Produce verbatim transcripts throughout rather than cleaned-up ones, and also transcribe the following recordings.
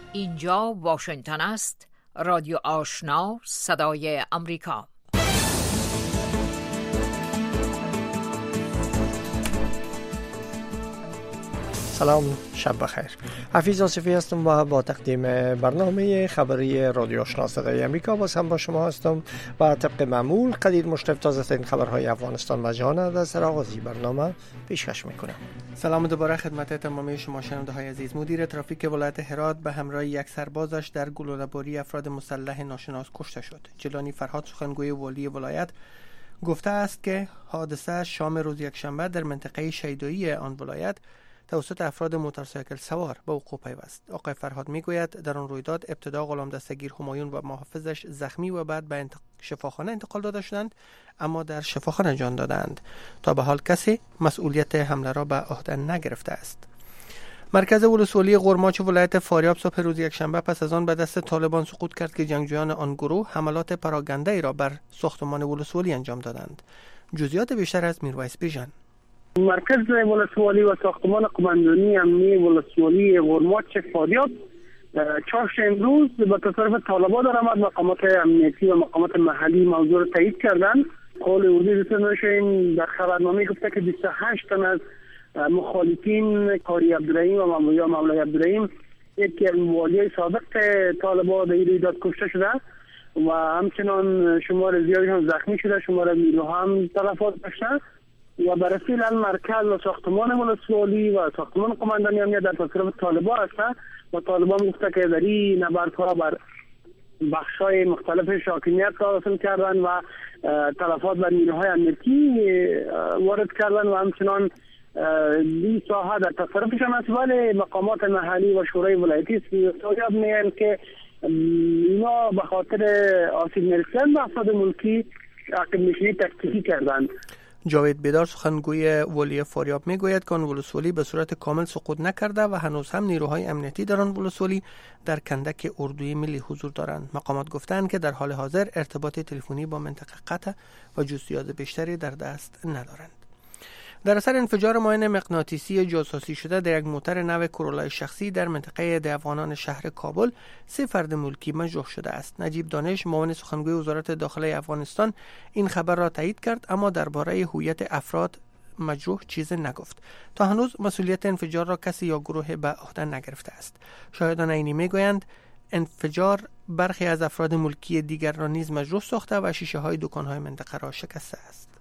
اینجا واشنگتن است، رادیو آشنا، صدای امریکا. سلام، شب بخیر. حفیظ آصفی هستم و با تقدیم برنامه خبری رادیو آشنا صدای امریکا باز هم با شما هستم و طبق معمول قدیر مشرف تازه ترین خبرهای افغانستان و جهان از سر آغازی برنامه پیشکش میکنم. سلام دوباره خدمت تمامی شما شنونده های عزیز. مدیر ترافیک ولایت هرات به همراه یک سربازش در گلوله‌باری افراد مسلح ناشناس کشته شد. جیلانی فرهاد سخنگوی والی ولایت گفته است که حادثه شام روز یکشنبه در منطقه شیدایی آن ولایت توسط افراد موتورسیکل سوار به وقوع پیوست. آقای فرهاد میگوید در آن رویداد ابتدا غلام دستگیر همایون و محافظش زخمی و بعد به انتق... شفاخانه انتقال داده شدند، اما در شفاخانه جان دادند. تا به حال کسی مسئولیت حمله را به عهده نگرفته است. مرکز ولسوالی قرماچ ولایت فاریاب صبح روز یکشنبه پس از آن به دست طالبان سقوط کرد که جنگجویان آن گروه حملات پراگنده ای را بر ساختمان ولسوالی انجام دادند. جزئیات بیشتر از میرویس بیژن. مرکز ولسوالی و ساختمان قماندانی امنیه ولسوالی قرماچ فاریاب چهارش امروز به تصرف طالبان در آمد. مقامات امنیتی و مقامات محلی موضوع را تایید کردند. قول اردوی رسانه‌های در خبرنامه گفته که بیست و هشت تن از مخالفین قاری عبدالرحیم و مولوی مولوی عبدالرحیم یکی از والیای سابق طالبان در این رویداد کشته شده و همچنان شمار زیادی هم زخمی شده، شمار نیروها هم تلفات داشته و بررسی مرکز و ساختمان ولسوالی و ساختمان قماندانی امنیت در تصرف طالبان است و طالبان گفته که در این نبردها بر بخش‌های مختلف حاکمیت حاصل کردن و تلفات بر نیروهای امنیتی وارد کردن و همچنان این ساحه در تصرفشان است، ولی مقامات محلی و شورای ولایتی سویاب میگن که اینا به خاطر آسیب نرسیدن به افراد ملکی عقب نشینی تکتیکی کردند. جاوید بیدار سخنگوی والی فاریاب میگوید که آن ولسوالی به صورت کامل سقوط نکرده و هنوز هم نیروهای امنیتی در آن ولسوالی در کندک اردوی ملی حضور دارند. مقامات گفتند که در حال حاضر ارتباط تلفنی با منطقه قطع و جزئیات بیشتری در دست ندارند. در اثر انفجار ماین مغناطیسی جاسوسی شده در یک موتر نو کرولای شخصی در منطقه دهوانان شهر کابل سه فرد ملکی مجروح شده است. نجیب دانش معاون سخنگوی وزارت داخلی افغانستان این خبر را تایید کرد، اما درباره هویت افراد مجروح چیزی نگفت. تا هنوز مسئولیت انفجار را کسی یا گروه به عهده نگرفته است. شاهدان عینی میگویند انفجار برخی از افراد ملکی دیگر را نیز مجروح ساخته و شیشه های دکان‌های منطقه را شکسته است.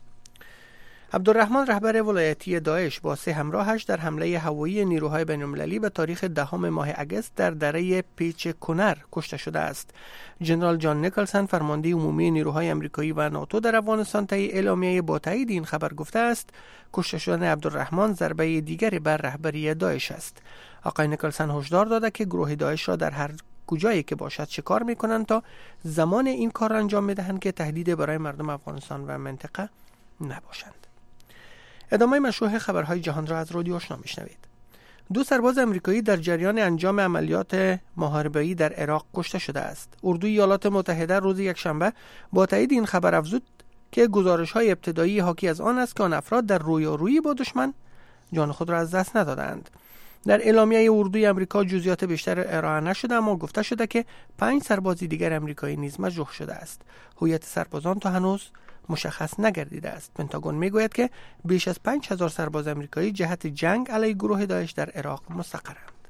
عبدالرحمن رهبر ولایتی داعش با سه همراهش در حمله هوایی نیروهای بین‌المللی به تاریخ دهم ماه اگست در دره پیچ کنر کشته شده است. جنرال جان نیکلسن فرمانده عمومی نیروهای آمریکایی و ناتو در افغانستان طی اعلامیه با تایید این خبر گفته است کشته شدن عبدالرحمن ضربه دیگری بر رهبری داعش است. آقای نیکلسن هشدار داده که گروه داعش را در هر کجایی که باشد شکار می‌کنند تا زمان این کار را انجام می‌دهند که تهدید برای مردم افغانستان و منطقه نباشند. ادامه مشروع خبرهای جهان را از رادیو آشنا میشنوید. دو سرباز امریکایی در جریان انجام عملیات محاربه‌ای در عراق کشته شده است. اردوی ایالات متحده روز یکشنبه با تایید این خبر افزود که گزارش‌های ابتدایی حاکی از آن است که آن افراد در رویارویی با دشمن جان خود را از دست ندادند. در اعلامیه اردوی آمریکا جزئیات بیشتر ارائه نشده، اما گفته شده که پنج سرباز دیگر امریکایی نیز مجروح شده است. هویت سربازان تا هنوز مشخص نگردیده است. پنتاگون میگوید که بیش از پنج هزار سرباز امریکایی جهت جنگ علیه گروه داعش در عراق مستقرند.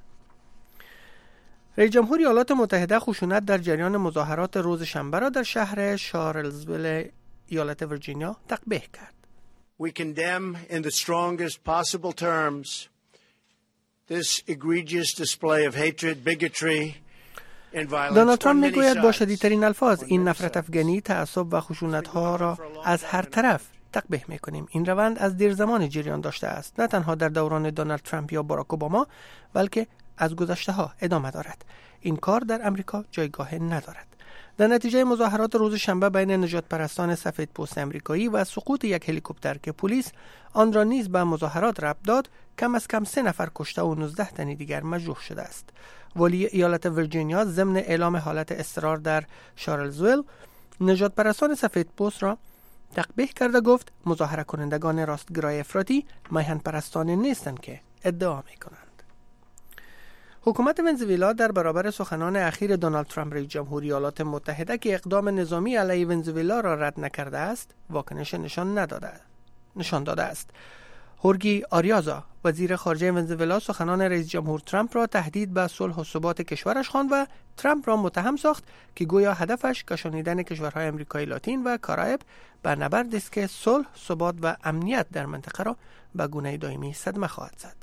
رئیس جمهور ایالات متحده خشونت در جریان مظاهرات روز شنبه را در شهر شارلزویل ایالت ویرجینیا تقبیح کرد. We condemn in the strongest possible terms this egregious display of hatred, bigotry. دونالد ترامپ میگوید با شدیدترین الفاظ این نفرت افغانی، تعصب و خشونت‌ها را از هر طرف تقبیح می‌کنیم. این روند از دیر زمان جریان داشته است، نه تنها در دوران دونالد ترامپ یا باراک اوباما، بلکه از گذشته‌ها ادامه دارد. این کار در امریکا جایگاه ندارد. در نتیجه مظاهرات روز شنبه بین نجات پرستان سفید پوست امریکایی و سقوط یک هلیکوپتر که پلیس آن را نیز به مظاهرات ربط داد، کم از کم سه نفر کشته و نوزده تن دیگر مجروح شده است. والی ایالت ویرجینیا ضمن اعلام حالت اضطرار در شارلزویل نجات پرستان سفید پوست را تقبیح کرده گفت مظاهره کنندگان راستگرای افراطی میهن پرستان نیستند که ادعا می کنند. حکومت ونزوئلا در برابر سخنان اخیر دونالد ترامپ رئیس جمهوری ایالات متحده که اقدام نظامی علیه ونزوئلا را رد نکرده است، واکنش نشان نداده نشان داده است. هورگی آریازا، وزیر خارجه ونزوئلا، سخنان رئیس جمهور ترامپ را تهدید به صلح و ثبات کشورش خواند و ترامپ را متهم ساخت که گویا هدفش کشانیدن کشورهای آمریکای لاتین و کارائیب به نبردی است که صلح، ثبات و امنیت در منطقه را به گونه دائمی صدمه خواهد زد.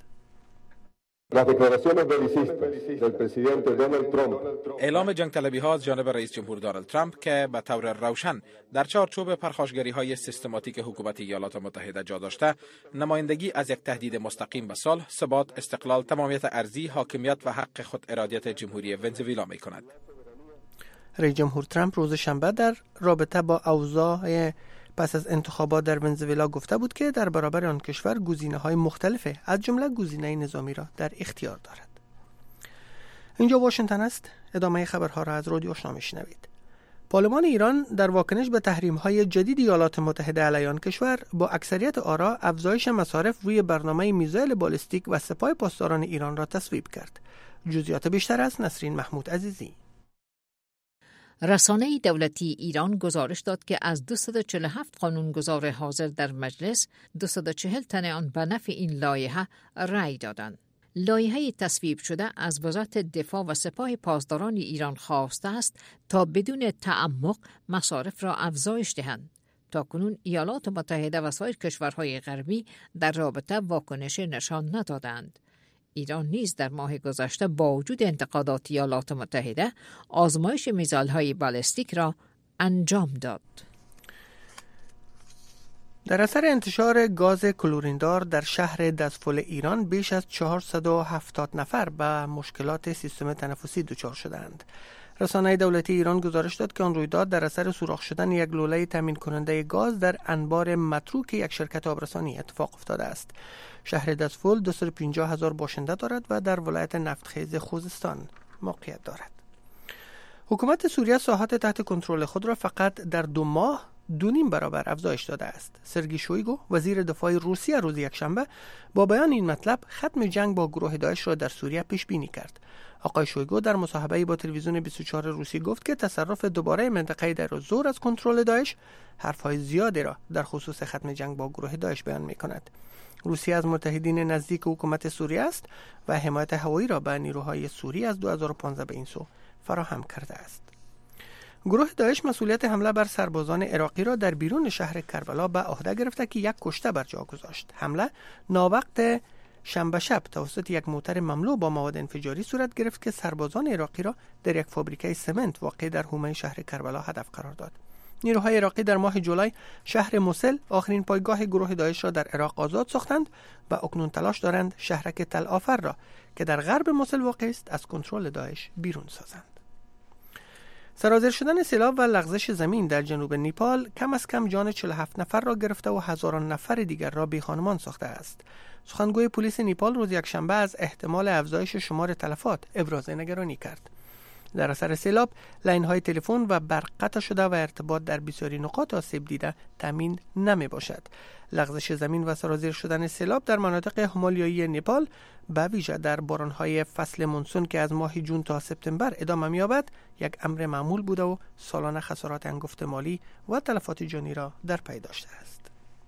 اعلام جنگ طلبی ها از جانب رئیس جمهور دونالد ترامپ که به طور روشن در چارچوب پرخاشگری های سیستماتیک حکومت ایالات متحده جا داشته، نمایندگی از یک تهدید مستقیم به صلح، ثبات، استقلال، تمامیت ارضی، حاکمیت و حق خود ارادیت جمهوری ونزوئلا می کند. رئیس جمهور ترامپ روز شنبه در رابطه با اوضاع پس از انتخابات در ونزوئلا گفته بود که در برابر آن کشور گزینه‌های مختلفه، از جمله گزینه نظامی را در اختیار دارد. اینجا واشنگتن است. ادامه خبرها را از رادیو آشنا میشنوید. پارلمان ایران در واکنش به تحریم‌های جدید ایالات متحده علیه آن کشور با اکثریت آرا افزایش مصارف روی برنامه میزایل بالستیک و سپاه پاسداران ایران را تصویب کرد. جزئیات بیشتر از نسرین محمود عزیزی. رسانه دولتی ایران گزارش داد که از دویست و چهل و هفت قانونگذار حاضر در مجلس، دویست و چهل تن آن به نفع این لایحه رأی دادند. لایحه تصویب شده از وزارت دفاع و سپاه پاسداران ایران خواسته است تا بدون تعمق مصارف را افزایش دهند. تاکنون ایالات متحده و سایر کشورهای غربی در رابطه واکنش نشان ندادند. ایران نیز در ماه گذشته با وجود انتقادات ایالات متحده آزمایش میزایل‌های بالستیک را انجام داد. در اثر انتشار گاز کلوریندار در شهر دزفول ایران بیش از چهارصد و هفتاد نفر به مشکلات سیستم تنفسی دچار شدند. رسانه دولتی ایران گزارش داد که آن رویداد در اثر سوراخ شدن یک لوله تامین کننده گاز در انبار متروک یک شرکت آبرسانی اتفاق افتاده است. شهر دزفول دویست و پنجاه هزار باشنده دارد و در ولایت نفتخیز خوزستان موقعیت دارد. حکومت سوریه ساحات تحت کنترل خود را فقط در دو ماه دو نیم برابر افزایش داده است. سرگی شویگو، وزیر دفاع روسیه، روز یکشنبه با بیان این مطلب ختم جنگ با گروه داعش را در سوریه پیش بینی کرد. آقای شویگو در مصاحبه‌ای با تلویزیون بیست و چهار روسی گفت که تصرف دوباره منطقه در زور از کنترل داعش حرف‌های زیادی را در خصوص ختم جنگ با گروه داعش بیان می‌کند. روسیه از متحدین نزدیک حکومت سوریه است و حمایت هوایی را به نیروهای سوری از دو هزار و پانزده به این سو فراهم کرده است. گروه داعش مسئولیت حمله بر سربازان عراقی را در بیرون شهر کربلا به عهده گرفته که یک کشته بر جا گذاشت. حمله ناوقت شنبه شب توسط یک موتر مملو با مواد انفجاری صورت گرفت که سربازان عراقی را در یک فابریکه سمنت واقع در حومه شهر کربلا هدف قرار داد. نیروهای عراقی در ماه جولای شهر موسل، آخرین پایگاه گروه داعش را در عراق آزاد ساختند و اکنون تلاش دارند شهرک تل آفر را که در غرب موسل واقع است از کنترل داعش بیرون سازند. سرازیر شدن سیلاب و لغزش زمین در جنوب نیپال کم از کم جان چهل و هفت نفر را گرفته و هزاران نفر دیگر را بی‌خانمان ساخته است. سخنگوی پلیس نیپال روز یکشنبه از احتمال افزایش شمار تلفات ابراز نگرانی کرد. در اثر سیلاب لاین‌های تلفن و برق قطع شده و ارتباط در بسیاری نقاط آسیب دیده تامین نمی باشد. لغزش زمین و سرازیر شدن سیلاب در مناطق همالیایی نیپال به ویژه در باران‌های فصل مونسون که از ماه جون تا سپتامبر ادامه می‌یابد یک امر معمول بوده و سالانه خسارات انگفت مالی و تلفات جانی را در پی داشته است.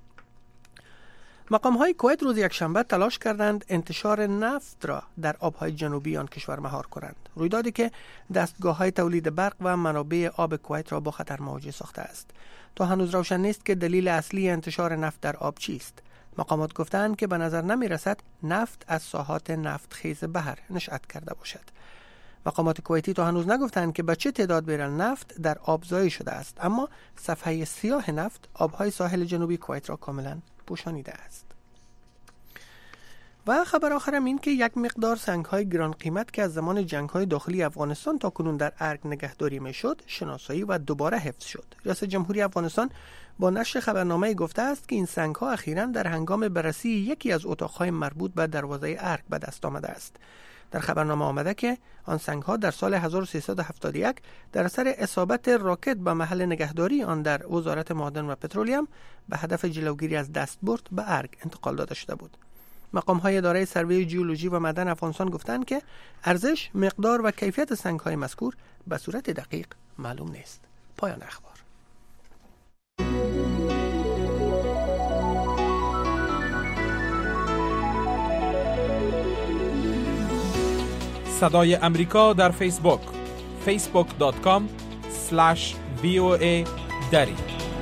مقام‌های کویت روز یکشنبه تلاش کردند انتشار نفت را در آب‌های جنوبی آن کشور مهار کنند. رویدادی که دستگاه‌های تولید برق و منابع آب کویت را با خطر مواجه ساخته است. تا هنوز روشن نیست که دلیل اصلی انتشار نفت در آب چیست. مقامات گفتند که به نظر نمی‌رسد نفت از ساحات نفتخیز بحر نشأت کرده باشد. مقامات کویتی تا هنوز نگفتند که به چه تعداد بیرل نفت در آب زایی شده است، اما صفحه سیاه نفت آب‌های ساحل جنوبی کویت را کاملاً پوشانیده است. و خبر آخرم این که یک مقدار سنگ‌های گران قیمت که از زمان جنگ‌های داخلی افغانستان تا کنون در ارگ نگهداری می‌شد، شناسایی و دوباره حفظ شد. ریاست جمهوری افغانستان با نشر خبرنامه گفته است که این سنگ‌ها اخیراً در هنگام بررسی یکی از اتاق‌های مربوط به دروازه ارگ به دست آمده است. در خبرنامه آمده که آن سنگ‌ها در سال هزار و سیصد و هفتاد و یک در اثر اصابت راکت به محل نگهداری آن در وزارت معادن و پترولیم به هدف جلوگیری از دستبرد به ارگ انتقال داده شده بود. مقام‌های اداره سروی ژئولوژی و معدن افغانستان گفتند که ارزش، مقدار و کیفیت سنگ‌های مذکور به صورت دقیق معلوم نیست. پایان اخبار. صدای امریکا در فیسبوک فیسبوک دات کام اسلش وی او ای دری.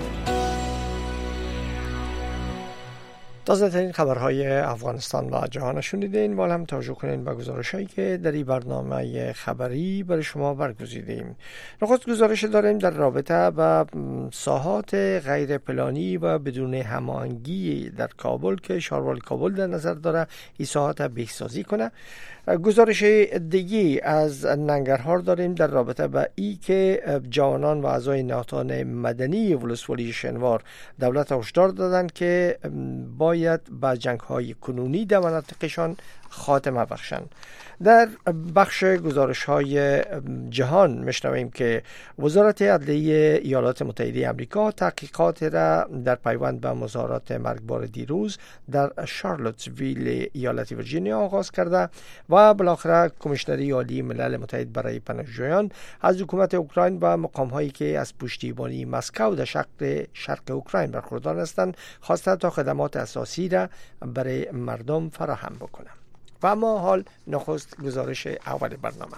تازه ترین خبرهای افغانستان و جهان شنیدین. و هم توجه کنین به گزارش‌هایی که در این برنامه خبری برای شما برگزیدیم. نخست گزارش داریم در رابطه با ساحات غیر پلانی و بدون هماهنگی در کابل که شهروال کابل در نظر داره این ساحات بهسازی کنه. گزارش دیگی از ننگرهار داریم در رابطه با ای که جوانان و اعضای نهادهای مدنی ولسوالی شنوار دولت هشدار دادند که باید با جنگ‌های کنونی در مناطقشان خاتمه بخشند. در بخش گزارش‌های جهان میشنویم که وزارت عدلیه ایالات متحده آمریکا تحقیقات را در پیوند به مظاهرات مرگبار دیروز در شارلوتسویل ایالت ویرجینیا آغاز کرده و بالاخره کمیشنری عالی ملل متحد برای پناهجویان از حکومت اوکراین و مقام‌هایی که از پشتیبانی مسکو در شرق شرق اوکراین برخوردار هستند خواسته تا خدمات اساسی را برای مردم فراهم بکنند. و اما حال نخست گزارش اول برنامه.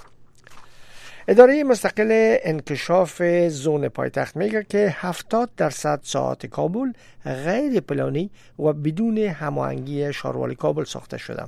اداره مستقل انکشاف زون پایتخت میگه که هفتاد درصد ساحات کابل غیر پلانی و بدون هماهنگی شهروال کابل ساخته شده.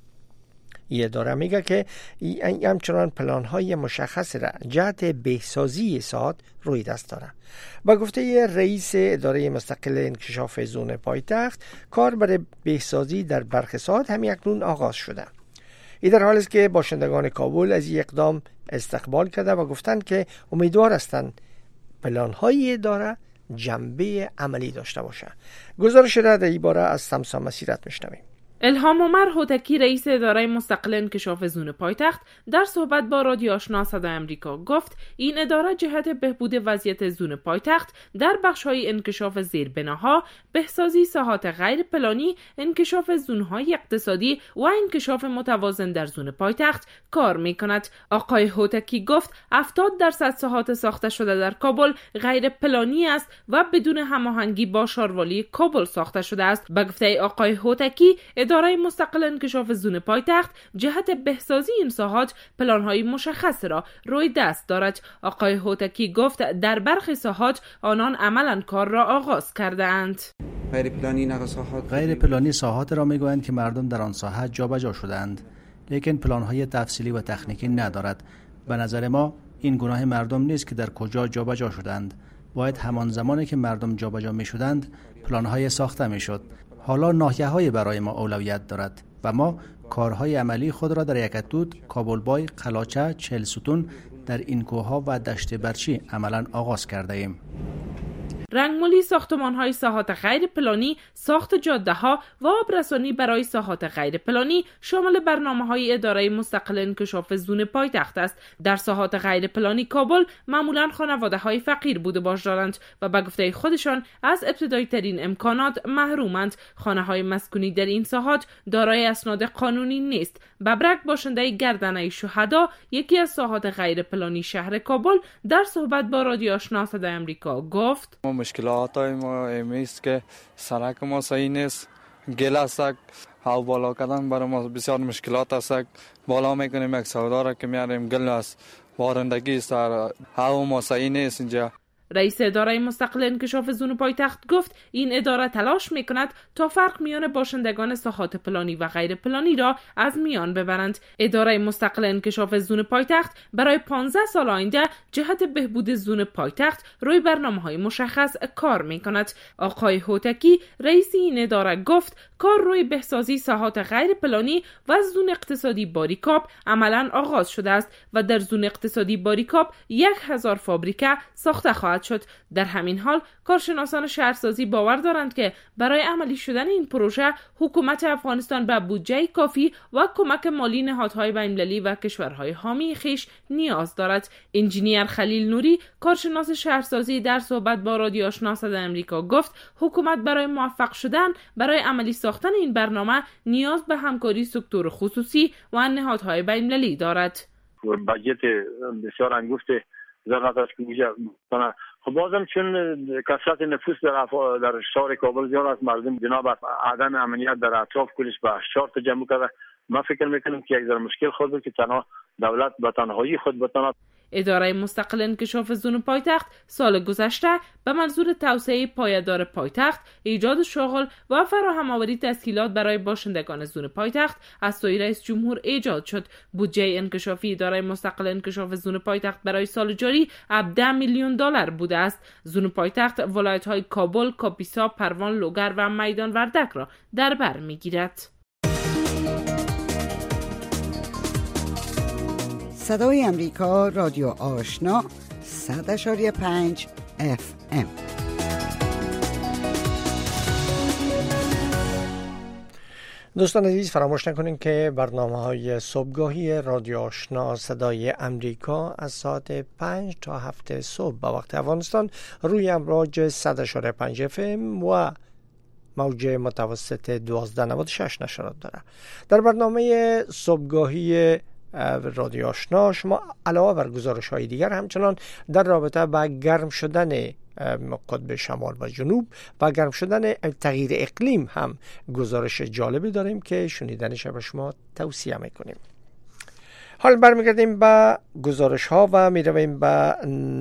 این اداره میگه که همچنان پلان‌های مشخص را جهت بهسازی ساحات روی دست داره. با گفته رئیس اداره مستقل انکشاف زون پایتخت، کار برای بهسازی در برخی ساحات همین اکنون آغاز شده. این در حالی است که باشندگان کابل از این اقدام استقبال کرده و گفتند که امیدوار هستند پلان‌های اداره جنبه عملی داشته باشه. گزارش را در این باره از سمسا مسیرت میشنویم. الهام عمر هوتکی رئیس اداره مستقل انکشاف زون پایتخت در صحبت با رادیو آشنا صدای آمریکا گفت این اداره جهت بهبود وضعیت زون پایتخت در بخش‌های انکشاف زیربناها، بهسازی ساحات غیر پلانی، انکشاف زون‌های اقتصادی و انکشاف متوازن در زون پایتخت کار می‌کند. آقای هوتکی گفت هفتاد درصد ساحات ساخته شده در کابل غیر پلانی است و بدون هماهنگی با شهروالی کابل ساخته شده است. به گفته آقای هوتکی، اداره مستقل انکشاف زون پایتخت جهت بهسازی این ساحات پلان‌های مشخص را روی دست دارد. آقای هوتکی گفت در برخی ساحات آنان عملاً کار را آغاز کرده اند. غیر پلانی نه ساحات غیر پلانی ساحات را میگویند که مردم در آن ساحت جابجا شدند، لیکن پلان‌های تفصیلی و تکنیکی ندارد. به نظر ما این گناه مردم نیست که در کجا جابجا شدند. باید همان زمانی که مردم جابجا می‌شدند پلان‌های ساخته می‌شد. حالا ناحیه‌های برای ما اولویت دارد و ما کارهای عملی خود را در یکتود، کابلبای، قلاچه، چهل ستون در این کوه‌ها و دشت برچی عملاً آغاز کرده ایم. رنگمالی ساختمان‌های ساحات غیر پلانی، ساخت جاده‌ها و آبرسانی برای ساحات غیر پلانی شامل برنامه‌های اداره مستقل انکشاف زون پایتخت است. در ساحات غیر پلانی کابل معمولاً خانواده‌های فقیر بوده باش دارند و به گفته خودشان از ابتدایی ترین امکانات محرومند. خانه‌های مسکونی در این ساحات دارای اسناد قانونی نیست. ببرک باشنده گردنه شهدا، یکی از ساحات غیر پلانی شهر کابل، در صحبت با رادیو آشنا صدای آمریکا گفت: مشکلات های ما ایمیست که سرک ما صحیح نیست، گل است، هوا بالا کردن برای ما بسیار مشکلات است. بالا میکنیم یک سودا را که میاریم گل است، بارندگی است، هوا ما صحیح نیست اینجا. رئیس اداره مستقل انکشاف زون پایتخت گفت این اداره تلاش میکند تا فرق میان باشندگان ساحات پلانی و غیر پلانی را از میان ببرند. اداره مستقل انکشاف زون پایتخت برای پانزده سال آینده جهت بهبود زون پایتخت روی برنامه‌های مشخص کار میکند. آقای هوتکی رئیس این اداره گفت کار روی بهسازی ساحات غیر پلانی و زون اقتصادی باریکاپ عملاً آغاز شده است و در زون اقتصادی باریکاپ یک هزار فابریکه ساخته خواهد خواهد شد. در همین حال کارشناسان شهرسازی باور دارند که برای عملی شدن این پروژه حکومت افغانستان به بودجه کافی و کمک مالی نهادهای بین‌المللی و کشورهای حامی خویش نیاز دارد. انجینیر خلیل نوری کارشناس شهرسازی در صحبت با رادیو آشنا صدای آمریکا گفت حکومت برای موفق شدن برای عملی ساختن این برنامه نیاز به همکاری سکتور خصوصی و نهادهای بین‌المللی دارد. بجت بسیار انگشت ضرورت است که میشه. خب بازم چون کثرت نفوس در در شهر کابل زیاد است، مردم جناب عدم امنیت در اطراف کلش به اشار تجمع کرده. ما فکر میکنم که یک ذره مشکل خود بود که تنها دولت به تنهایی خود بتواند. اداره مستقل انکشاف زون پایتخت سال گذشته به منظور توسعه پایدار پایتخت، ایجاد شغل و فراهم آوری تسهیلات برای باشندگان زون پایتخت از سوی رئیس جمهور ایجاد شد. بودجه انکشافی اداره مستقل انکشاف زون پایتخت برای سال جاری هفده میلیون دلار بوده است. زون پایتخت ولایت‌های کابل، کاپیسا، پروان، لوگر و میدان وردک را در بر می‌گیرد. صدای امریکا رادیو آشنا صد اشاری پنج اف ام. دوستان عزیز فراموش نکنید که برنامه های صبحگاهی رادیو آشنا صدای امریکا از ساعت پنج تا هفت صبح به وقت افغانستان روی امواج صد اشاری پنج اف ام و موج متوسط دوازده نود و شش نشرات داره. در برنامه صبحگاهی رادیو آشنا شما علاوه بر گزارش‌های دیگر همچنان در رابطه با گرم شدن قطب شمال و جنوب و گرم شدن تغییر اقلیم هم گزارش جالبی داریم که شنیدنش به شما توصیه میکنیم. حال برمیگردیم به گزارش‌ها و میرویم به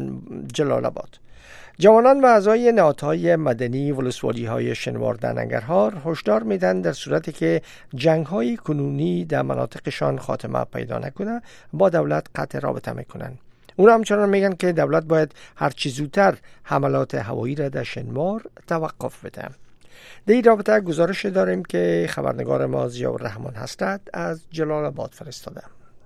جلال آباد. جوانان و اعضای نهادهای مدنی ولسوالی‌های شنوار در ننگرهار هشدار میدن در صورتی که جنگ‌های کنونی در مناطقشان خاتمه پیدا نکنه با دولت قطع رابطه میکنن. اونا همچنان میگن که دولت باید هر چه زودتر حملات هوایی را در شنوار توقف بده. در این رابطه گزارش داریم که خبرنگار ما ضیاءالرحمن حضرت از جلال آباد فرستاده.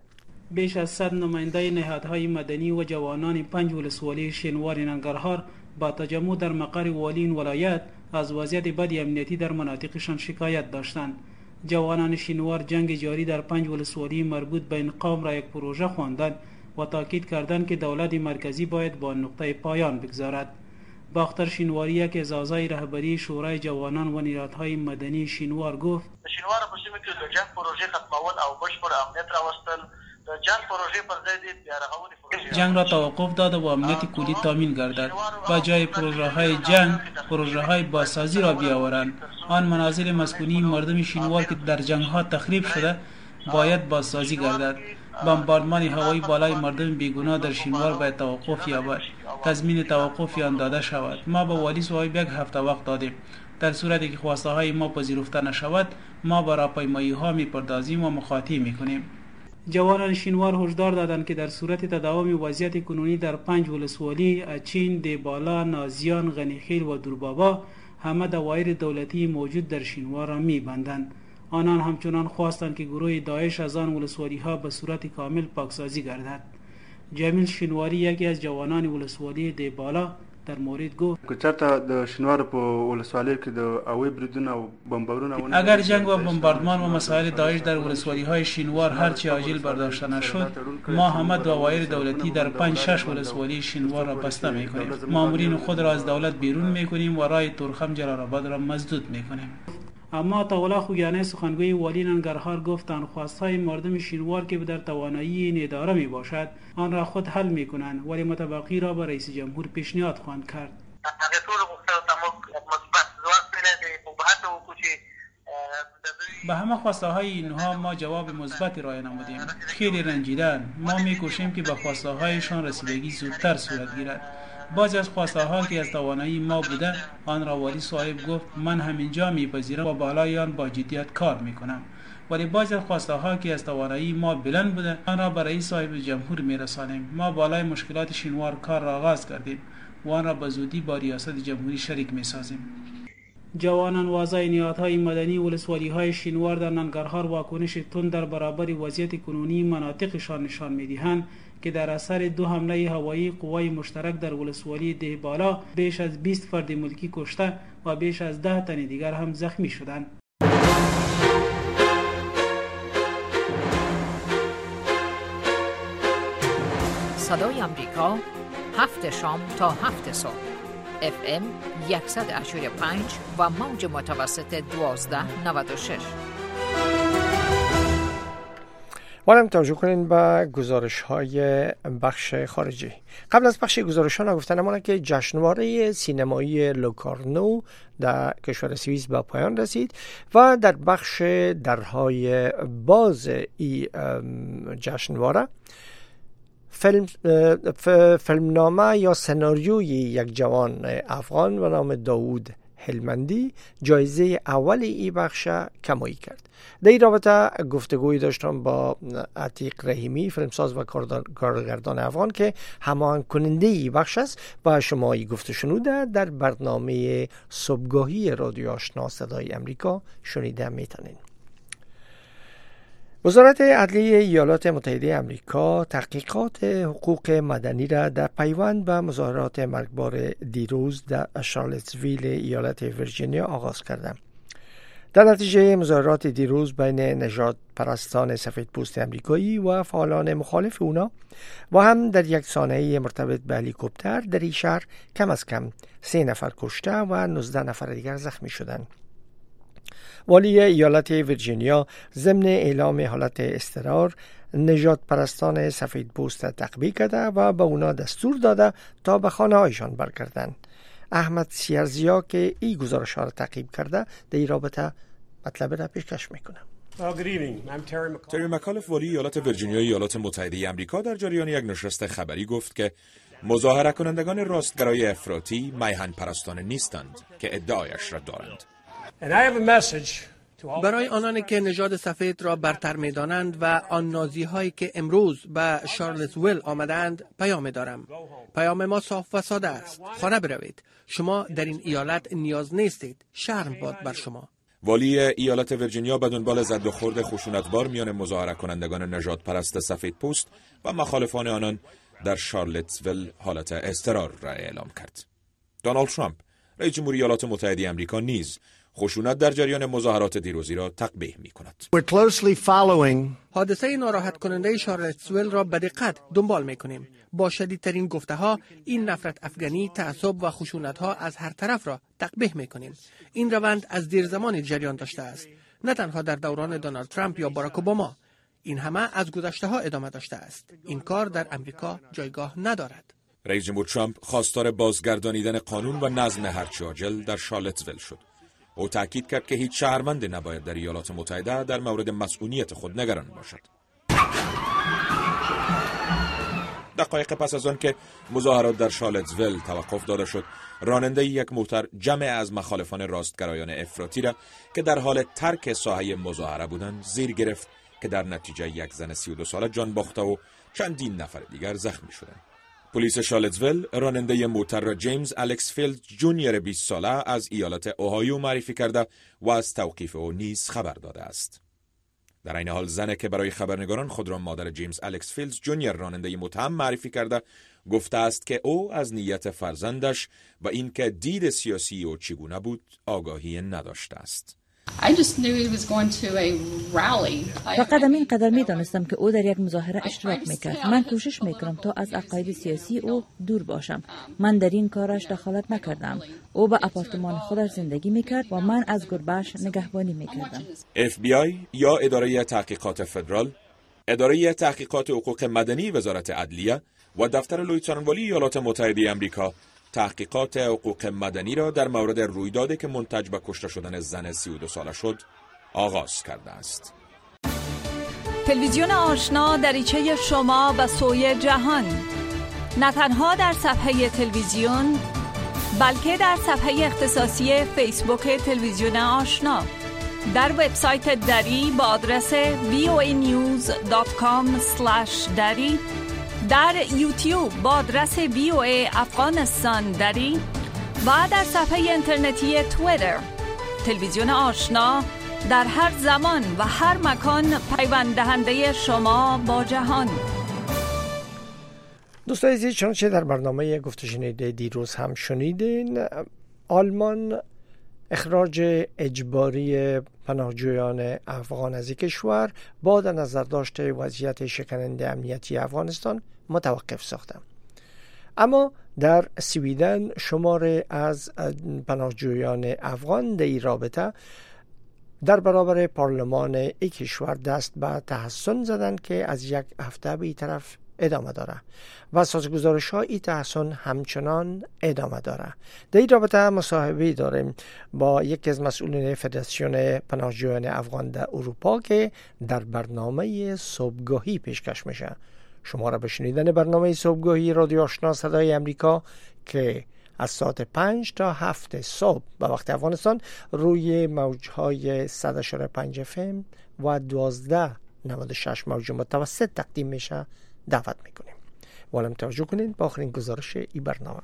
بیش از صد نماینده نهادهای مدنی و جوانان پنج ولسوالی شنوار ننگرهار با تجمع در مقر والی این ولایت از وضعیت بد امنیتی در مناطقشان شکایت داشتند. جوانان شنوار جنگ جاری در پنج ولسوالی مربوط به این قوم را یک پروژه خواندند و تاکید کردند که دولت مرکزی باید با نقطه پایان بگذارد. باختر شنواری یک از اعضای رهبری شورای جوانان و نهادهای مدنی شنوار گفت شنوار په سیمه کې د جنگ پروژه ختمول او بشپړ امنیت راوستل جنگ پروژه پر ضد بیارغونی پروژه جنگ را توقف داده و امنیت کلی تامین گردد. با جای پروژه های جنگ پروژه های بازسازی را بیاورند. آن منازل مسکونی مردم شنوار که در جنگ ها تخریب شده باید بازسازی گردد. بمباردمان هوایی بالای مردم بیگناه در شنوار باید توقف یابد. تضمین توقف آن داده شود. ما به والی صاحب یک هفته وقت دادیم. در صورتی که خواسته های ما پذیرفته نشود ما با راهپیمایی ها میپردازیم و مخاطی میکنیم. جوانان شنوار هشدار دادند که در صورت تداوم وضعیت کنونی در پنج ولسوالی اچین، دیبالا، نازیان، غنیخیل و دوربابا همه دوایر دولتی موجود در شنوار را میبندند. آنان همچنان خواستند که گروه داعش از آن ولسوالی ها به صورت کامل پاکسازی گردد. جمیل شنواری یکی از جوانان ولسوالی دیبالا در مورد گفت که چرته د شنوار په ولسوالی کې د اوی بریدونه او بمبارونه اگر جنگ و بمباردمان و مسائل داعش در ولسوالی های شنوار هر چه عاجل برداشته نشد ما همه دوایر دولتی در پنج شش ولسوالی شنوار را بسته میکنیم. مامورین خود را از دولت بیرون میکنیم و راه تورخم جلال آباد را مسدود میکنیم. اما طاوله خوگیانه سخنگوی والی ننگرهار گفتند خواستهای مردم شنوار که در توانایی این اداره می باشد آن را خود حل می کنند ولی متبقی را به رئیس جمهور پیشنهاد خواهند کرد. به همه خواسته های اینها ما جواب مثبت ارائه نمودیم. خیلی رنجیدن. ما می کوشیم که به خواسته هایشان رسیدگی زودتر صورت گیرد. بعضی از خواسته ها که از توانایی ما بوده آن را والی صاحب گفت من همینجا میپذیرم و بالای آن با جدیت کار میکنم. ولی بعضی از خواسته ها که از توانایی ما بلند بوده آن را برای صاحب جمهور میرسانیم. ما بالای مشکلات شنوار کار را آغاز کردیم و آن را به زودی با ریاست جمهوری شریک میسازیم. جوانان واضح نهادهای مدنی ولسوالی‌های شینوار در ننگرهار واکنش تند در برابر وضعیت کنونی مناطقشان نشان می‌دهند که در اثر دو حمله هوایی قوای مشترک در ولسوالی دهبالا بیش از بیست فرد ملکی کشته و بیش از ده تن دیگر هم زخمی شدند. صدای آمریکا، هفت شام تا هفت صبح، اف ام صد و هشتاد و پنج و موج متوسط دوازده نود و شش. وارم توجه کنین به گزارش های بخش خارجی. قبل از بخش گزارش ها نگفتن امانه که جشنواره سینمایی لوکارنو در کشور سوئیس به پایان رسید و در بخش درهای باز ای جشنواره فیلم فیلمنامه یا سناریوی یک جوان افغان و نام داوود هلمندی جایزه اول ای بخش کمایی کرد. در این رابطه گفتگوی داشتم با عتیق رحیمی، فیلمساز و کارگردان افغان که هماهنگ کننده ای بخش است و شما ای گفته شنوده در برنامه صبحگاهی رادیو آشنا صدای امریکا شنیده میتونین. وزارت عدلیه ایالات متحده آمریکا تحقیقات حقوق مدنی را در پیوند به مظاهرات مرگبار دیروز در شارلتسویل ایالت ویرجینیا آغاز کرده. در نتیجه مظاهرات دیروز بین نژاد پرستان سفید پوست امریکایی و فعالان مخالف اونا و هم در یک سانحه مرتبط به هلیکوپتر در این شهر کم از کم سه نفر کشته و نوزده نفر دیگر زخمی شدند. والی ایالت ویرجینیا ضمن اعلام حالت اضطرار نژاد پرستان سفید پوست تقویه کرده و به اونا دستور داده تا به خانه هایشان برگردند. احمد سیرزیا که این گزارش ها را تعقیب کرده در این رابطه مطلب را پیشکش میکنم. تری مکالف والی ایالت ویرجینیا ایالات متحده آمریکا در جریان یک نشست خبری گفت که مظاهره کنندگان راستگرای افراطی میهن پرستان نیستند که ادعایش را دارند. برای آنانی که نژاد سفید را برتر می‌دانند و آن نازی هایی که امروز به شارلتسویل آمدند پیام دارم. پیام ما صاف و ساده است. خانه بروید. شما در این ایالت نیاز نیستید. شرم باد بر شما. والی ایالت ویرجینیا به دنبال زد و خورد خشونتبار میان مظاهره کنندگان نژاد پرست سفید پوست و مخالفان آنان در شارلتسویل حالت اضطرار را اعلام کرد. دونالد ترامپ رئیس جمهوری ایالات متحده آمریکا نیز خشونت در جریان مظاهرات دیروزی را تقبیح می کند. حادثه ناراحت کننده شارلتسویل را به دقت دنبال می کنیم. با شدیدترین گفته ها این نفرت افغانی، تعصب و خشونت ها از هر طرف را تقبیح می کنیم. این روند از دیر زمانی جریان داشته است. نه تنها در دوران دونالد ترامپ یا باراک اوباما. این همه از گذشته ها ادامه داشته است. این کار در امریکا جایگاه ندارد. رئیس جمهور ترامپ خواستار بازگردانیدن قانون و نظم هرچه عاجل در شارلتسویل شد. او تاکید کرد که هیچ شهروند نباید در ایالات متحده در مورد مسئولیت خود نگران باشد. دقایق پس از آن که مظاهرات در شارلتسویل توقف داده شد، راننده یک موتر جمع از مخالفان راستگرایان افراطی را که در حال ترک ساحه مظاهره بودند زیر گرفت که در نتیجه یک زن سی و دو ساله جان باخته و چندین نفر دیگر زخمی شدند. پلیس شارلتسویل راننده موتر را جیمز الکس فیلد جونیور بیست ساله از ایالت اوهایو معرفی کرده و از توقیف او نیز خبر داده است. در این حال زنی که برای خبرنگاران خود را مادر جیمز الکس فیلد جونیور راننده متهم معرفی کرده گفته است که او از نیت فرزندش و اینکه دید سیاسی او چگونه بود آگاهی نداشته است. فقط همین قدر می دانستم که او در یک مظاهره اشتراک میکرد. من کوشش میکنم تا از عقاید سیاسی او دور باشم. من در این کارش دخالت نکردم. او به آپارتمان خودش زندگی میکرد و من از گربه‌اش نگهبانی میکردم. اف بی آی یا اداره تحقیقات فدرال، اداره تحقیقات حقوق مدنی وزارت عدلیه و دفتر لیوتنانت والی ایالات متحده آمریکا تحقیقات حقوق مدنی را در مورد رویدادی که منتج به کشته شدن زن سی و دو ساله شد آغاز کرده است. تلویزیون آشنا دریچه شما به سوی جهان، نه تنها در صفحه تلویزیون بلکه در صفحه اختصاصی فیسبوک تلویزیون آشنا، در وبسایت دری با آدرس وی او ای نیوز دات کام اسلش دری، در یوتیوب با آدرس وی او ای افغانستان دری و در صفحه اینترنتی توییتر تلویزیون آشنا در هر زمان و هر مکان پیوند دهنده شما با جهان. دوستان عزیز، چنانچه در برنامه گفته شنیده دیروز هم شنیدین، آلمان اخراج اجباری پناهجویان افغان از کشور با در نظر داشته وضعیت شکننده امنیتی افغانستان متوقف ساخته. اما در سویدن شمار از پناهجویان افغان در این رابطه در برابر پارلمان این کشور دست به تحسن زدن که از یک هفته به این طرف ادامه داره و اساس گزارش ها این تحسن همچنان ادامه داره. در این رابطه مصاحبه داریم با یکی از مسئولین فدراسیون پناهجویان افغان در اروپا که در برنامه صبحگاهی پیشکش میشه. شما را به شنیدن برنامه صبحگاهی رادیو آشنا صدای امریکا که از ساعت پنج تا هفت صبح به وقت افغانستان روی موجهای صد و پنج اف ام و دوازده نود و شش موج متوسط تقدیم میشه دعوت میکنیم. والم توجه کنین با آخرین گزارش این برنامه.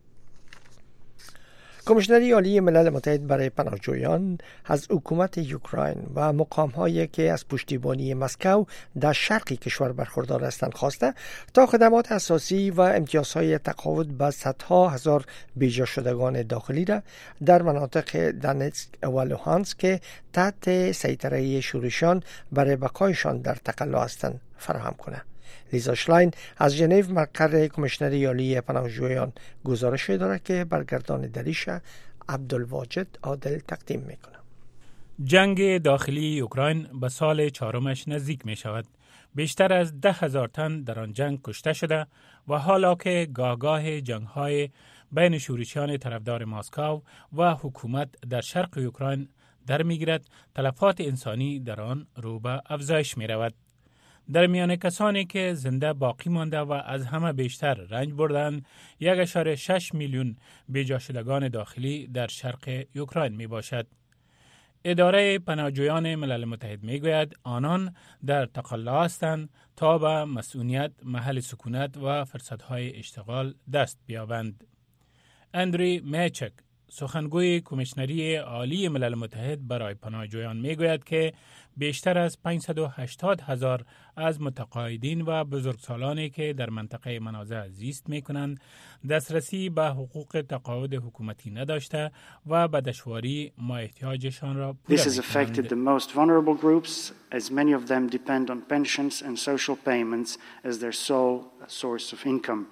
کمیشنری عالی ملل متحد برای پناهجویان از حکومت اوکراین و مقام‌هایی که از پشتیبانی مسکو در شرق کشور برخوردار هستند خواسته تا خدمات اساسی و امتیازهای تقاعد به صدها هزار بیجا شدگان داخلی را در مناطق دونتسک و لوهانسک که تحت سیطره شورشیان برای بقایشان در تقلا هستند فراهم کنه. لیزا شلاین از ژنو مقر کمیشنری عالی پناهجویان گزارش دارد که برگردان دریش عبدالواجد عادل تقدیم میکنه. جنگ داخلی اوکراین به سال چهارمش نزدیک می شود. بیشتر از ده هزار تن در آن جنگ کشته شده و حالا که گاهگاه جنگ‌های بین شورشیان طرفدار مسکو و حکومت در شرق اوکراین در میگیرد، تلفات انسانی در آن رو به افزایش می رود. در میان کسانی که زنده باقی مانده و از همه بیشتر رنج بردند، یک اشاره شش میلیون بیجا شدگان داخلی در شرق اوکراین می باشد. اداره پناهجویان ملل متحد می گوید آنان در تقلا هستند تا به مسئولیت، محل سکونت و فرصتهای اشتغال دست بیابند. اندری میچک، سخنگوی کمیشنری عالی ملل متحد برای پناهجویان می گوید که بیشتر از پانصد و هشتاد هزار از متقاعدین و بزرگسالانی که در منطقه منازع زیست می کنند دسترسی به حقوق تقاعد حکومتی نداشته و به دشواری ما احتیاجشان را پوره می کنند. This has affected the most vulnerable groups, as many of them depend on pensions and social payments as their sole source of income.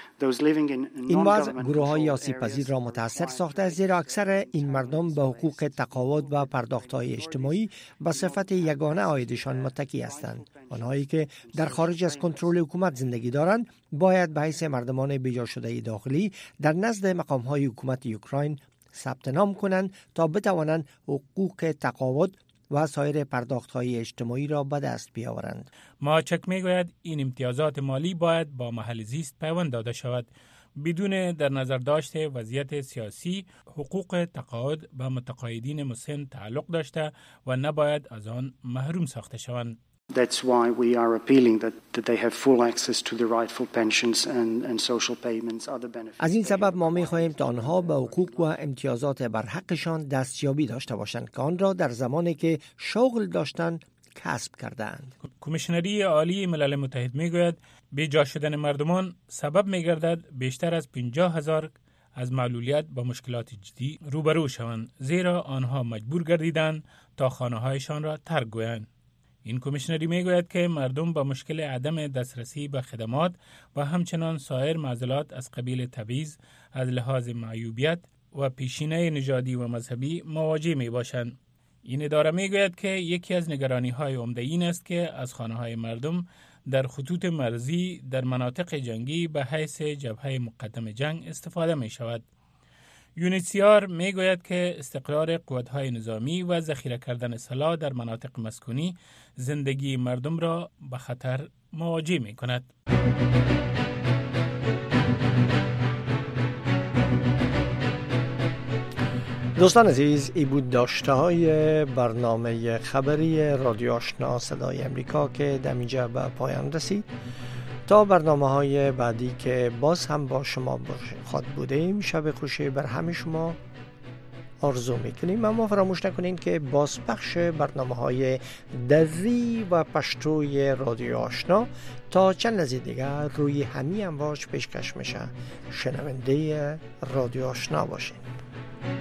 این وضع گروه های آسیب پذیر را متاثر ساخته، زیرا اکثر این مردم به حقوق تقاعد و پرداخت های اجتماعی به صفت یگانه عایدشان متکی هستند. آنهایی که در خارج از کنترل حکومت زندگی دارند باید به حیث مردمان بیجا شده داخلی در نزد مقام های حکومت اوکراین ثبت نام کنند تا بتوانند حقوق تقاعد و سایر پرداخت‌های اجتماعی را به دست بیاورند. ماچک میگوید این امتیازات مالی باید با محل زیست پیوند داده شود بدون در نظر داشته وضعیت سیاسی. حقوق تقاعد به متقاعدین مسن تعلق داشته و نباید از آن محروم ساخته شوند. That's why we are appealing that, that they have full access to the rightful pensions and, and social payments, other benefits. از این سبب ما می‌خواهیم تا آنها به حقوق و امتیازات بر حقشان دستیابی داشته باشند که آن را در زمانی که شغل داشتند کسب کردند. کمیشنری عالی ملل متحد میگوید بیجا شدن مردمان سبب میگردد بیشتر از پنجاه هزار از معلولیت با مشکلات جدی روبرو شوند، زیرا آنها مجبور گردیدند تا خانه‌هایشان را ترک گویند. این کمیشنری میگوید که مردم با مشکل عدم دسترسی به خدمات و همچنان سایر معضلات از قبیل تبعیض از لحاظ معیوبیت و پیشینه نژادی و مذهبی مواجه می باشند. این اداره میگوید که یکی از نگرانی های عمده این است که از خانه های مردم در خطوط مرزی در مناطق جنگی به حیث جبهه مقدم جنگ استفاده می شود. یونیسیار می گوید که استقرار قوت‌های نظامی و ذخیره کردن سلاح در مناطق مسکونی زندگی مردم را به خطر مواجه می کند. دوستان عزیز، ای بود داشته های برنامه خبری رادیو آشنا صدای امریکا که در اینجا به پایان رسید. تا برنامه های بعدی که باز هم با شما خواهد بودیم، شب خوشی بر همه شما. آرزو میکنیم. اما فراموش نکنین که بازپخش برنامه های دری و پشتوی رادیو آشنا تا چند لحظه دیگر روی همین امواج پیشکش میشه. شنونده رادیو آشنا باشین.